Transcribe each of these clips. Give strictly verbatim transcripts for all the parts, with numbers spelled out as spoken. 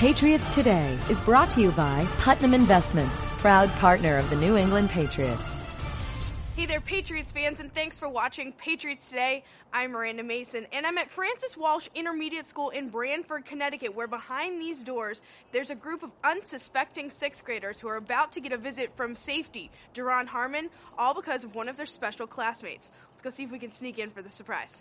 Patriots Today is brought to you by Putnam Investments, proud partner of the New England Patriots. Hey there, Patriots fans, and thanks for watching Patriots Today. I'm Miranda Mason, and I'm at Francis Walsh Intermediate School in Branford, Connecticut, where behind these doors, there's a group of unsuspecting sixth graders who are about to get a visit from safety, Duron Harmon, all because of one of their special classmates. Let's go see if we can sneak in for the surprise.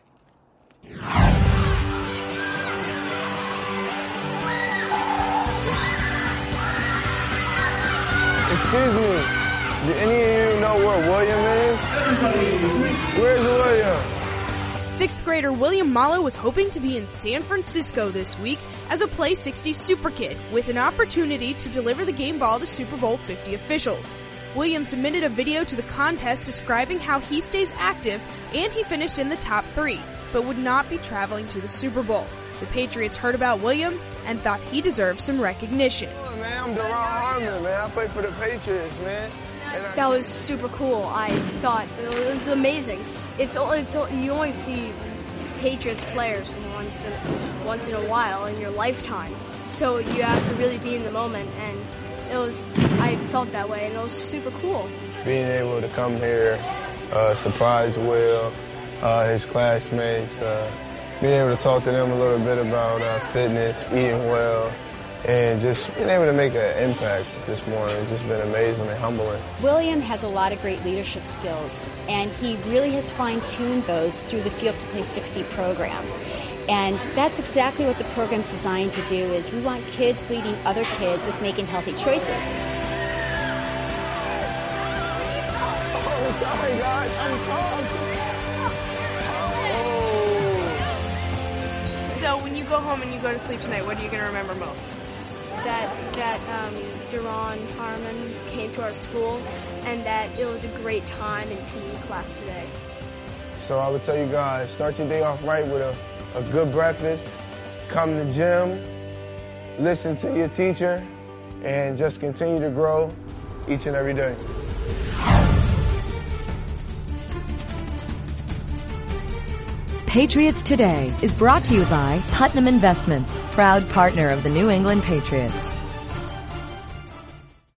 Excuse me, do any of you know where William is? Where's William? Sixth grader William Malo was hoping to be in San Francisco this week as a Play sixty Super Kid with an opportunity to deliver the game ball to Super Bowl fifty officials. William submitted a video to the contest describing how he stays active, and he finished in the top three, but would not be traveling to the Super Bowl. The Patriots heard about William and thought he deserved some recognition. Oh, man, I'm Duron Harmon, man. I play for the Patriots, man. And I- That was super cool. I thought it was amazing. It's it's you only see Patriots players once in once in a while in your lifetime, so you have to really be in the moment. And it was I felt that way, and it was super cool. Being able to come here, uh, surprise Will, uh, his classmates, uh, being able to talk to them a little bit about uh, fitness, eating well, and just being able to make an impact this morning. It's just been amazing and humbling. William has a lot of great leadership skills, and he really has fine-tuned those through the Field to Play sixty program. And that's exactly what the program's designed to do, is we want kids leading other kids with making healthy choices. Oh, sorry, guys. I'm sorry. So when you go home and you go to sleep tonight, what are you going to remember most? That that um, Duron Harmon came to our school, and that it was a great time in P E class today. So I would tell you guys, start your day off right with a, a good breakfast, come to the gym, listen to your teacher, and just continue to grow each and every day. Patriots Today is brought to you by Putnam Investments, proud partner of the New England Patriots.